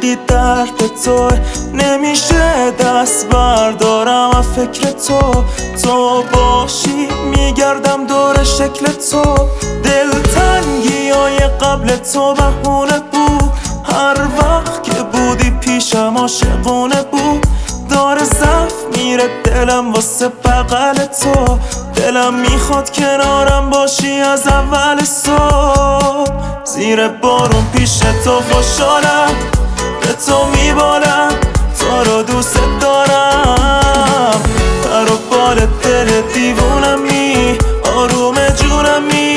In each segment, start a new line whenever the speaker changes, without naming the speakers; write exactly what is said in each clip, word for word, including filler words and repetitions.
عشقی درد تو، نمیشه دست بردارم از فکر تو. تو باشی میگردم دور شکل تو، دلتنگی های قبل تو بهونه بود. هر وقت که بودی پیشم عاشقونه بود. داره ضعف میره دلم واسه بغل تو، دلم میخواد کنارم باشی از اول صبح. زیر بارون پیش تو خوشحالم، به تو میبالم، تو رو دوست دارم. پر و بال دل دیوونمی، آروم جونمی.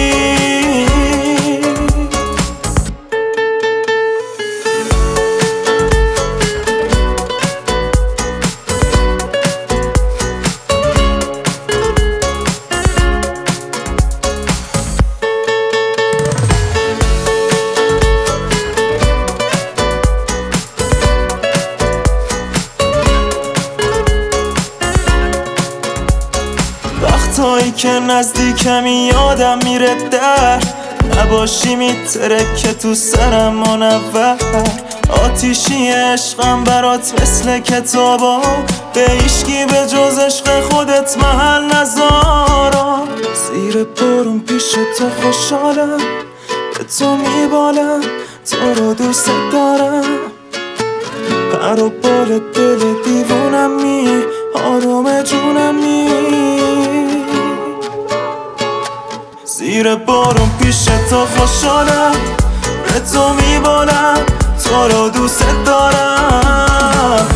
وقتایی که نزدیکمی یادم میره در نباشی، میترکه تو سرم منور. آتیشی عشقم برات مثل کتابا، به هیچکی به جز عشق خودت محل نذارم. زیر بارون پیش تو خوشحالم، به تو میبالم، تو رو دوست دارم. پر و بال دل دیوونمی، آروم جونمی. زیر بارون پیش تو خوشحالم، به تو میبالم، تو رو دوست دارم.